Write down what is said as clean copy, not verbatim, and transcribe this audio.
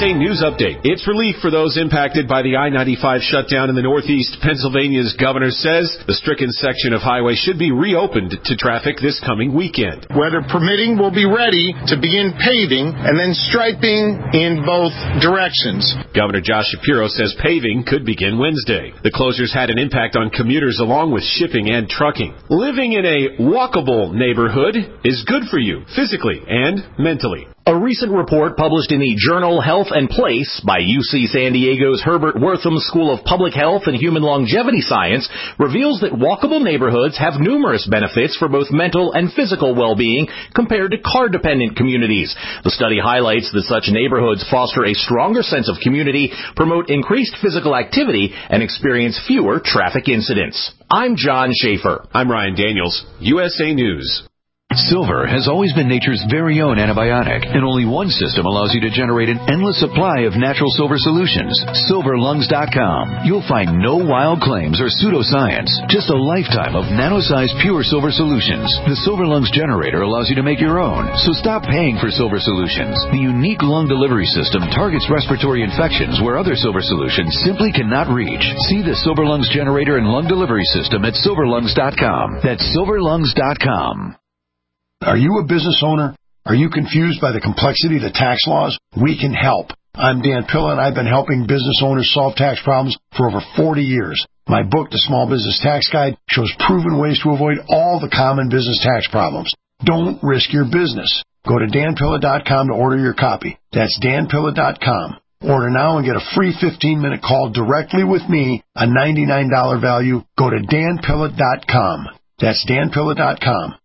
USA News Update. It's relief for those impacted by the I-95 shutdown in the Northeast. Pennsylvania's governor says the stricken section of highway should be reopened to traffic this coming weekend. Weather permitting, we'll be ready to begin paving and then striping in both directions. Governor Josh Shapiro says paving could begin Wednesday. The closures had an impact on commuters along with shipping and trucking. Living in a walkable neighborhood is good for you, physically and mentally. A recent report published in the journal Health and Place by UC San Diego's Herbert Wertham School of Public Health and Human Longevity Science reveals that walkable neighborhoods have numerous benefits for both mental and physical well-being compared to car-dependent communities. The study highlights that such neighborhoods foster a stronger sense of community, promote increased physical activity, and experience fewer traffic incidents. I'm John Schaefer. I'm Ryan Daniels, USA News. Silver has always been nature's very own antibiotic, and only one system allows you to generate an endless supply of natural silver solutions. SilverLungs.com. You'll find no wild claims or pseudoscience, just a lifetime of nano-sized pure silver solutions. The Silver Lungs generator allows you to make your own, so stop paying for silver solutions. The unique lung delivery system targets respiratory infections where other silver solutions simply cannot reach. See the Silver Lungs generator and lung delivery system at SilverLungs.com. That's SilverLungs.com. Are you a business owner? Are you confused by the complexity of the tax laws? We can help. I'm Dan Pilla, and I've been helping business owners solve tax problems for over 40 years. My book, The Small Business Tax Guide, shows proven ways to avoid all the common business tax problems. Don't risk your business. Go to danpilla.com to order your copy. That's danpilla.com. Order now and get a free 15-minute call directly with me, a $99 value. Go to danpilla.com. That's danpilla.com.